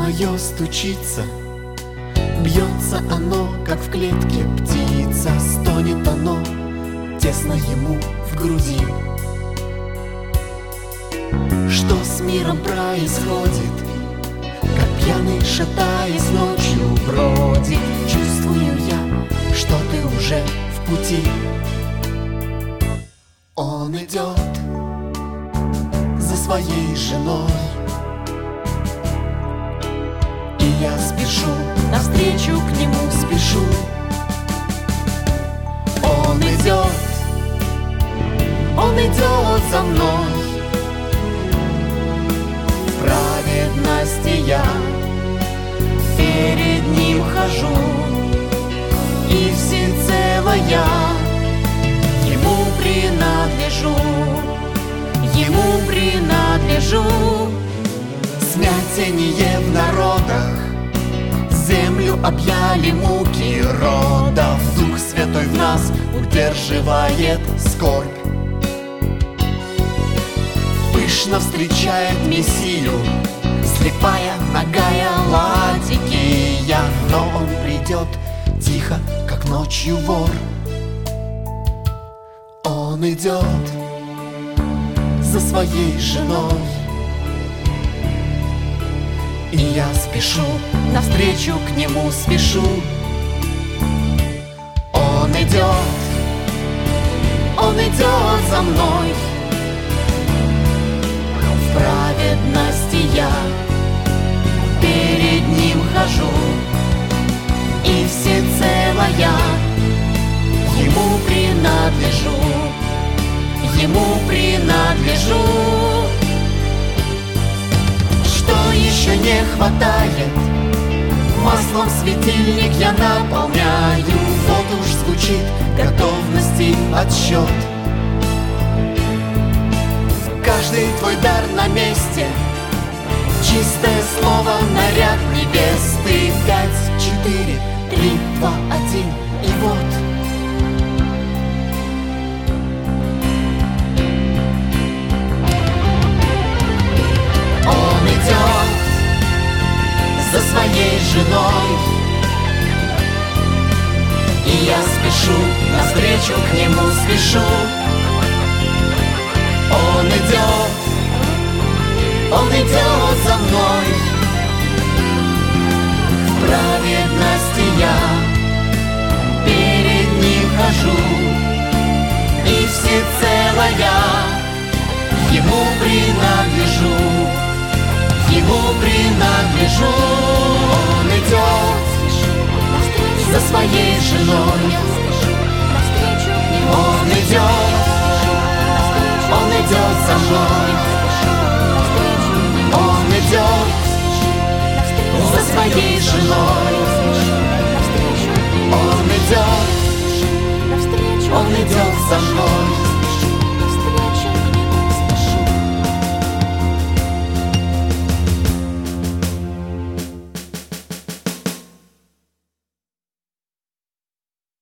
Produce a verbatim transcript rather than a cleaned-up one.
мое стучится, бьется оно, как в клетке птица. Стонет оно, тесно ему в груди. Что с миром происходит? Как пьяный, шатаясь, ночью бродит. Чувствую я, что ты уже в пути. Он идет за своей женой, и я спешу, навстречу к нему спешу. Он идет, он идет за мной. В праведности я перед ним хожу, и всецело я ему принадлежу, ему принадлежу. Смятение в народах, землю объяли муки родов. Дух Святой в нас удерживает скорбь. Пышно встречает Мессию слепая, нагая Ладикия. Но он придет тихо, как ночью вор. Он идет за своей женой, и я спешу, навстречу к нему спешу. Он идет, он идет за мной. В праведности я перед ним хожу, и всецело я ему принадлежу, ему принадлежу. Что еще не хватает? Маслом светильник я наполняю. Вот уж звучит готовности отсчет. Каждый твой дар на месте, чистое слово, наряд невесты. Пять, четыре, три, два, один, и вот. Он идет за своей женой, и я спешу, навстречу к нему спешу. Он идет, он идет за мной. В праведности я перед ним хожу, и всецело я ему принадлежу, ему принадлежу. Он идет за своей женой, он идет, он идет за мной. Он идет за своей женой, он идет, он идет за мной.